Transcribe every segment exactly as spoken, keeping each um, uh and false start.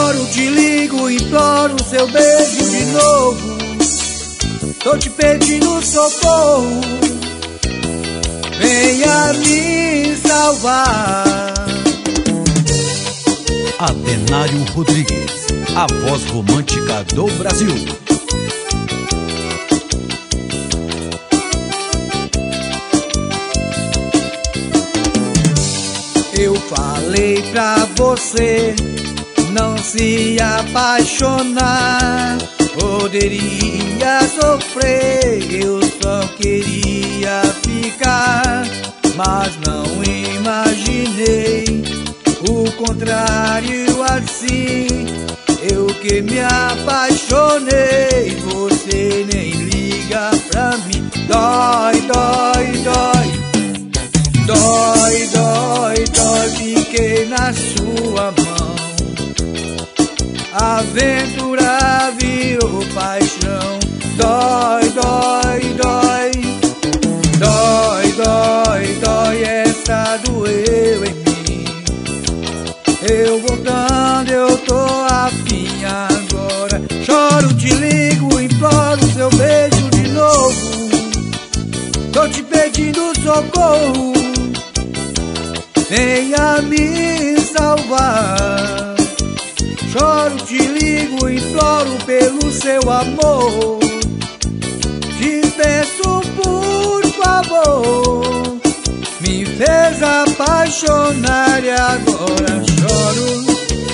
Choro, te ligo, imploro seu beijo de novo. Tô te pedindo socorro, venha me salvar. Adenário Rodrigues, a voz romântica do Brasil. Eu falei pra você não se apaixonar, poderia sofrer, eu só queria ficar, mas não imaginei o contrário assim. Eu que me apaixonei, você nem liga pra mim. Dói, dói, dói, dói, dói, dói, fiquei na sua mão. Aventura virou paixão. Dói, dói, dói, dói, dói, dói, essa doeu em mim. Eu voltando, eu tô afim agora. Choro, te ligo, imploro seu beijo de novo. Tô te pedindo socorro, venha me salvar. Choro, te ligo, imploro pelo seu amor. Te peço por favor, me fez apaixonar e agora choro.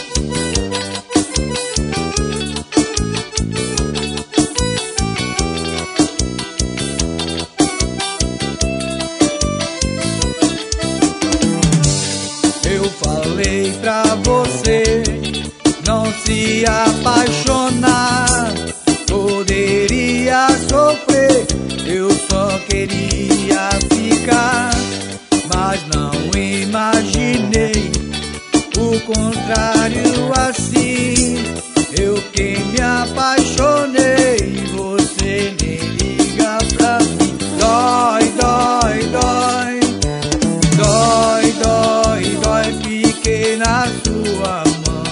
Eu falei pra você não se apaixonar, poderia sofrer, eu só queria ficar, mas não imaginei o contrário assim. Eu que me apaixonei, você nem liga pra mim. Dói, dói, dói, dói, dói, dói, fiquei na sua mão.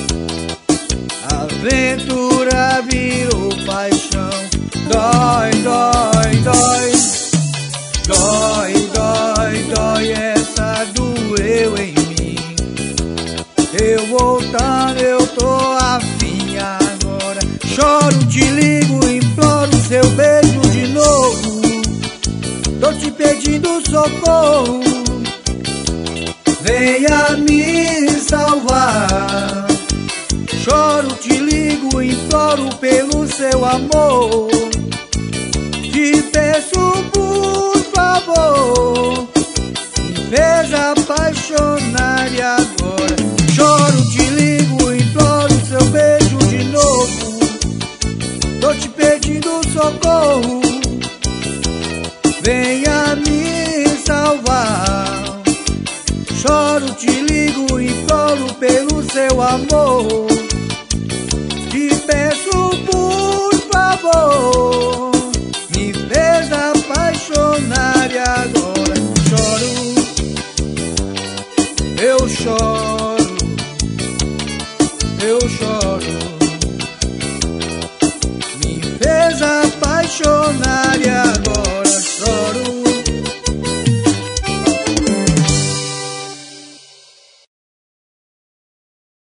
Aventura virou paixão. Dói, dói, dói, dói, dói, dói, essa doeu em mim. Eu voltando, eu tô afim agora. Choro, te ligo, imploro seu beijo de novo. Tô te pedindo socorro, venha me salvar. Choro, te ligo, imploro pelo seu amor. Te peço por favor, me fez apaixonar e agora choro, te ligo, imploro seu beijo de novo. Tô te pedindo socorro, venha me salvar. Choro, te ligo, imploro pelo seu amor. Te peço por favor, me fez apaixonar e agora choro. Eu choro, eu choro, me fez apaixonar e agora